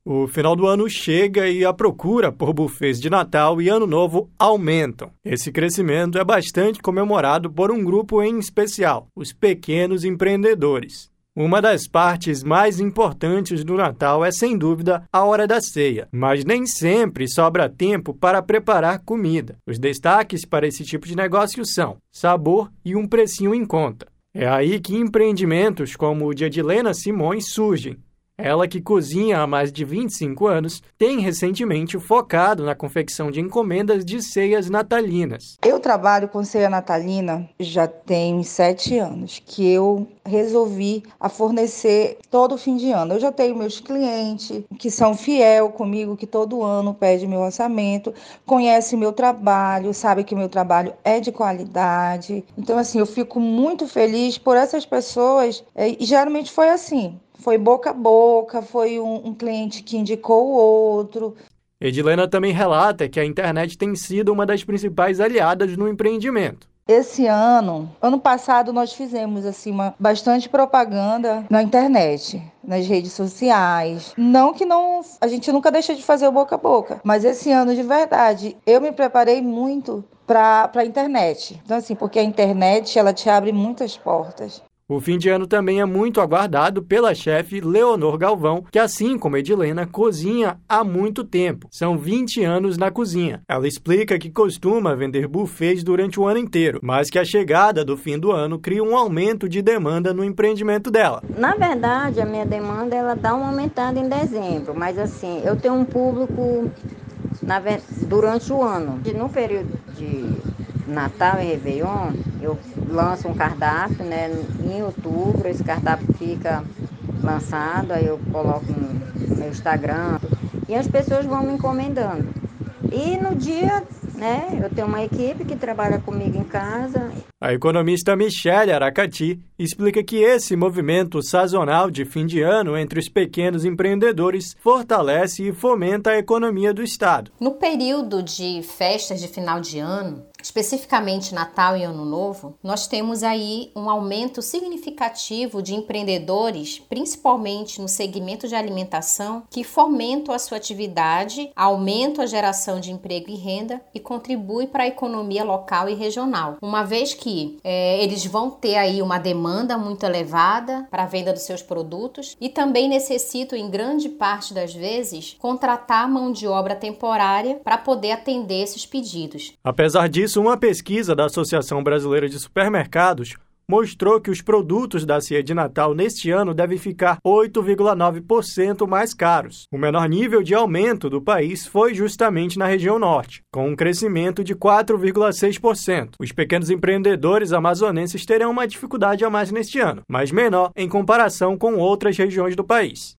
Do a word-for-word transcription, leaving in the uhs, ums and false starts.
O final do ano chega e a procura por buffets de Natal e Ano Novo aumentam. Esse crescimento é bastante comemorado por um grupo em especial, os pequenos empreendedores. Uma das partes mais importantes do Natal é, sem dúvida, a hora da ceia, mas nem sempre sobra tempo para preparar comida. Os destaques para esse tipo de negócio são sabor e um precinho em conta. É aí que empreendimentos como o de Edilena Simões surgem. Ela, que cozinha há mais de vinte e cinco anos, tem recentemente focado na confecção de encomendas de ceias natalinas. Eu trabalho com ceia natalina já tem sete anos, que eu resolvi a fornecer todo fim de ano. Eu já tenho meus clientes que são fiel comigo, que todo ano pedem meu orçamento, conhecem meu trabalho, sabem que meu trabalho é de qualidade. Então, assim, eu fico muito feliz por essas pessoas, e geralmente foi assim. Foi boca a boca, foi um, um cliente que indicou o outro. Edilena também relata que a internet tem sido uma das principais aliadas no empreendimento. Esse ano, ano passado, nós fizemos assim, uma, bastante propaganda na internet, nas redes sociais. Não que não, a gente nunca deixa de fazer o boca a boca, mas esse ano, de verdade, eu me preparei muito para a internet. Então, assim, porque a internet, ela te abre muitas portas. O fim de ano também é muito aguardado pela chefe Leonor Galvão, que, assim como Edilena, cozinha há muito tempo. São vinte anos na cozinha. Ela explica que costuma vender buffets durante o ano inteiro, mas que a chegada do fim do ano cria um aumento de demanda no empreendimento dela. Na verdade, a minha demanda ela dá uma aumentada em dezembro, mas assim, eu tenho um público na, durante o ano. No período de Natal e Réveillon, eu lanço um cardápio, né? Em outubro, esse cardápio fica lançado, aí eu coloco no meu Instagram e as pessoas vão me encomendando. E no dia, né, eu tenho uma equipe que trabalha comigo em casa. A economista Michele Aracati explica que esse movimento sazonal de fim de ano entre os pequenos empreendedores fortalece e fomenta a economia do estado. No período de festas de final de ano, especificamente Natal e Ano Novo, nós temos aí um aumento significativo de empreendedores, principalmente no segmento de alimentação, que fomentam a sua atividade, aumentam a geração de emprego e renda e contribuem para a economia local e regional, uma vez que é, eles vão ter aí uma demanda muito elevada para a venda dos seus produtos e também necessitam, em grande parte das vezes, contratar mão de obra temporária para poder atender esses pedidos. Apesar disso, uma pesquisa da Associação Brasileira de Supermercados mostrou que os produtos da ceia de Natal neste ano devem ficar oito vírgula nove por cento mais caros. O menor nível de aumento do país foi justamente na região norte, com um crescimento de quatro vírgula seis por cento. Os pequenos empreendedores amazonenses terão uma dificuldade a mais neste ano, mas menor em comparação com outras regiões do país.